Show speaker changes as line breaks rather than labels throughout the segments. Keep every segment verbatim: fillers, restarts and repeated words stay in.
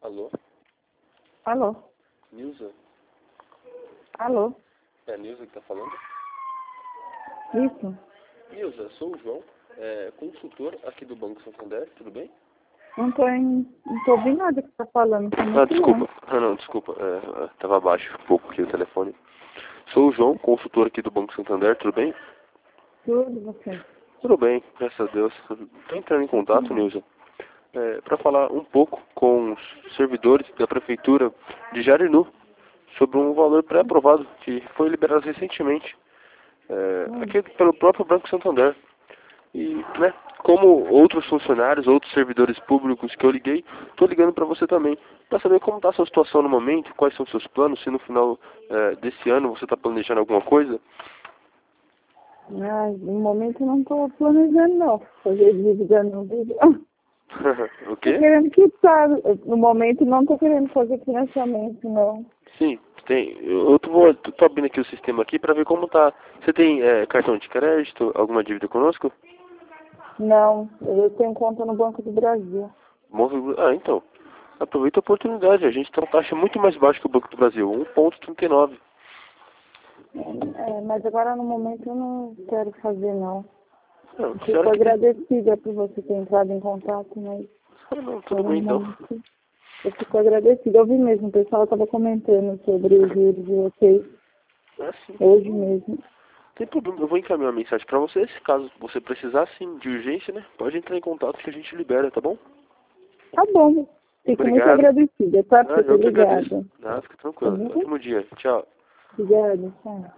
Alô?
Alô?
Nilza?
Alô?
É a Nilza que tá falando?
Isso?
Nilza, sou o João, é, consultor aqui do Banco Santander, tudo bem?
Não tô, em, não tô ouvindo nada que você tá falando. Tá
Ah,
muito
desculpa.
longe.
Ah, não, desculpa. É, é, tava abaixo um pouco aqui o telefone. Sou o João, consultor aqui do Banco Santander, tudo bem?
Tudo, você.
Tudo bem, graças a Deus. Tô entrando em contato, Nilza, é, para falar um pouco com os servidores da Prefeitura de Jarinu sobre um valor pré-aprovado que foi liberado recentemente, é,
Hum.
aqui pelo próprio Banco Santander. E, né, como outros funcionários, outros servidores públicos que eu liguei, estou ligando para você também, para saber como está a sua situação no momento, quais são os seus planos, se no final é, desse ano você está planejando alguma coisa.
Ah, no momento eu não tô planejando, não. Fazer dívida no vídeo.
O
Tô
quê?
querendo quitar. No momento não tô querendo fazer financiamento, não.
Sim, tem. Eu tô, vou- tô abrindo aqui o sistema aqui para ver como tá. Você tem é, cartão de crédito, alguma dívida conosco?
Não, eu tenho conta no Banco do Brasil.
Bom, ah, então. Aproveita a oportunidade. A gente tem uma taxa muito mais baixa que o Banco do Brasil, um vírgula trinta e nove.
É, mas agora no momento eu não quero fazer, não.
Não,
Eu
senhora
fico
que tem.
agradecida por você ter entrado em contato, mas
Ah, não, tudo
agora
bem
no
então.
momento eu fico agradecida. Eu vi mesmo, o pessoal estava comentando sobre os juros de vocês
É sim.
hoje mesmo.
Tem problema, eu vou encaminhar uma mensagem pra você. Se caso você precisar, sim, de urgência, né? Pode entrar em contato que a gente libera, tá bom?
Tá bom, fico muito
Obrigado.
agradecida, tá? Por
Ah,
ter
eu que agradeço.
ligado.
Ah, fica
Tá
tranquilo.
bom?
Ótimo dia. Tchau.
Obrigada, tchau.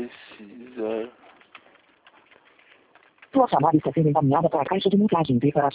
Precisar.
Sua chamada está sendo encaminhada para a caixa de mensagem. Para